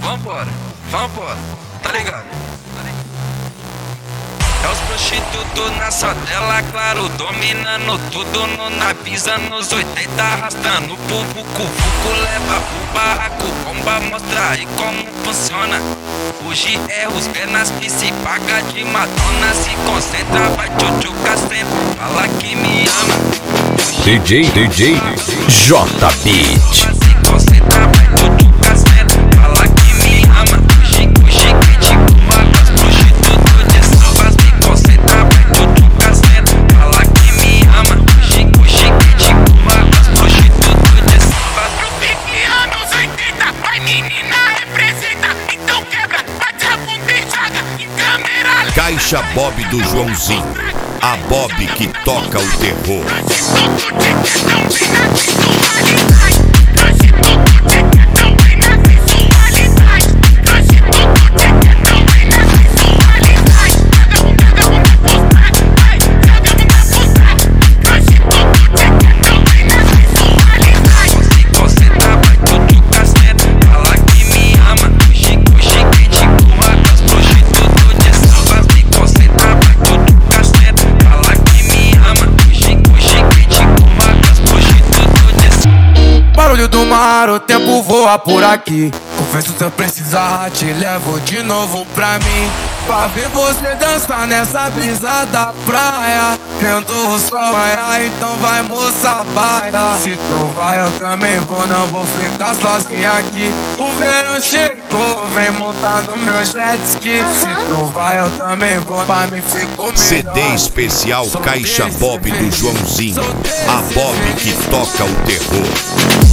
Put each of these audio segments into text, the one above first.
Vambora, vambora, tá ligado? É os prostitutos na dela, claro, dominando tudo no Navisa, nos 80 arrastando pro vucu-vucu, leva pro barraco, bomba, mostra aí como funciona. Hoje é os pés nas se paga de Madonna, se concentra, vai tchutchuca sempre, fala que me ama. DJ J Beat. Caixa Bob do Joãozinho, a Bob que toca o terror. Barulho do mar, o tempo voa por aqui. Confesso se eu precisar, te levo de novo pra mim. Pra ver você dançar nessa brisa da praia, vendo o sol raiar, então vai moça, baila. Se tu vai eu também vou, não vou ficar sozinha aqui. O verão chegou, vem montar no meu jet ski. Se tu vai eu também vou, pra mim ficou melhor. CD especial Caixa Bob do Joãozinho, a Bob que toca o terror.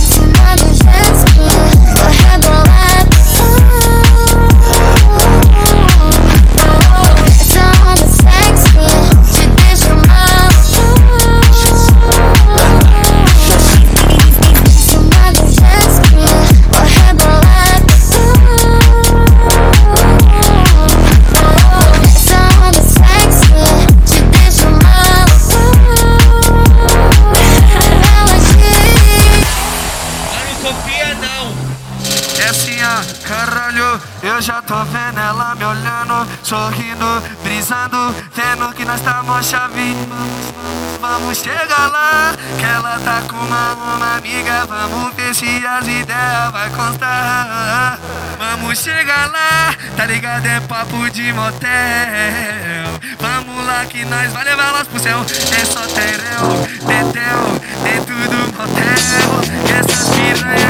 Caralho, eu já tô vendo ela me olhando, sorrindo, brisando, vendo que nós tá mó chave. Vamos chegar lá, que ela tá com uma amiga, vamos ver se as ideias vai constar. Vamos chegar lá, tá ligado? É papo de motel. Vamos lá que nós vai levar elas pro céu. É só terão, tetel, dentro do motel. Essas piranhas